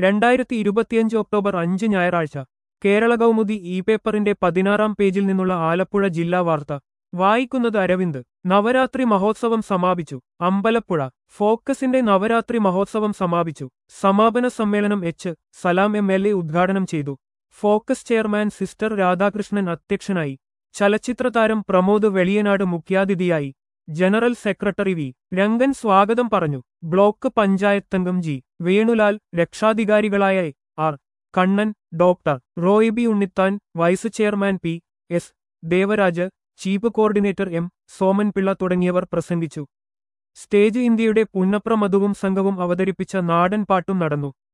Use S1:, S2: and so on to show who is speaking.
S1: 2025 October 5 ഞായറാഴ്ച Kerala Kaumudi E പേപ്പറിന്റെ 16-ാം പേജിൽ നിന്നുള്ള ആലപ്പുഴ ജില്ലാ വാർത്ത വായിക്കുന്നത് അരവിന്ദ്. നവരാത്രി മഹോത്സവം സമാപിച്ചു. അമ്പലപ്പുഴ. ഫോക്കസിന്റെ നവരാത്രി മഹോത്സവം സമാപിച്ചു. സമാപന സമ്മേളനം സലാം എം.എൽ.എ. ഉദ്ഘാടനം ചെയ്തു. ഫോക്കസ് ചെയർമാൻ സിസ്റ്റർ രാധാകൃഷ്ണൻ അധ്യക്ഷനായി. ചലച്ചിത്രതാരം പ്രമോദ് വെളിയനാട് മുഖ്യാതിഥിയായി. General secretary V. രംഗൻ സ്വാഗതം പറഞ്ഞു. ബ്ലോക്ക് പഞ്ചായത്തംഗം ജി. വേണുലാൽ, രക്ഷാധികാരികളായ R. Kannan, doctor Roy B Unnithan, vice chairman P. S. Devaraj, chief coordinator M. Somanpillai തുടങ്ങിയവർ പ്രസംഗിച്ചു. സ്റ്റേജ് ഇന്ത്യയുടെ പുന്നപ്ര മധുവും സംഘവും അവതരിപ്പിച്ച നാടൻ പാട്ടും നടന്നു.